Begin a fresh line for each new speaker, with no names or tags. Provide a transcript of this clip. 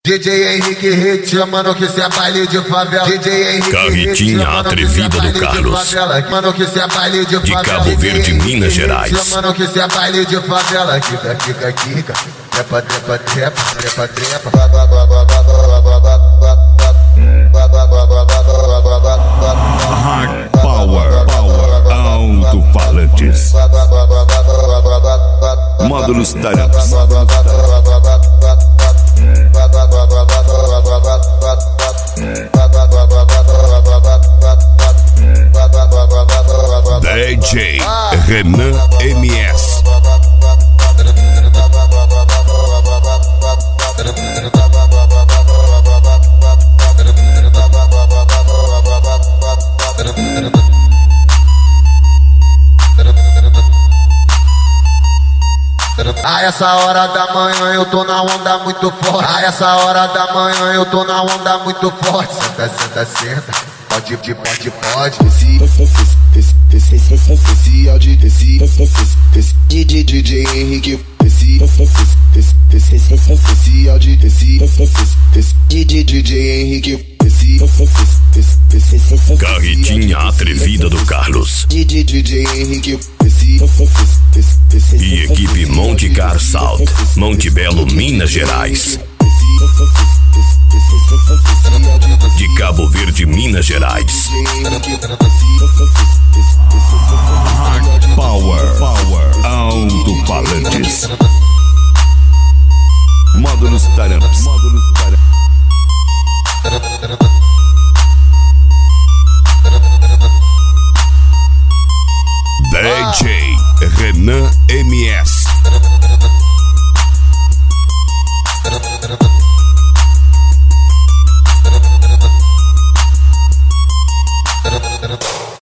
DJ Henrique Hit, mano, que cê é baile de favela. DJ Henrique
Carretinha atrevida do Carlos,
mano, que cê é baile de favela.
de Cabo Verde, Minas Gerais.
Mano, que cê é baile de favela. Kika, kika, kika. Trepa, trepa, trepa, trepa, trepa.
Hard Power, alto-falantes, módulos Taramps, DJ Renan MS.
A essa hora da manhã eu tô na onda muito forte. A essa hora da manhã eu tô na onda muito forte. Senta, senta, senta. Pode, pode, pode. Esse áudio, esse DJ Henrique. Esse áudio, esse DJ Henrique.
Carretinha atrevida do Carlos
DJ Henrique.
e equipe Monte Car Salt, Monte Belo, Minas Gerais. De Cabo Verde, Minas Gerais.
Hard Power, alto-falantes, módulos Taramps,
DJ Renan MS.
Thank you.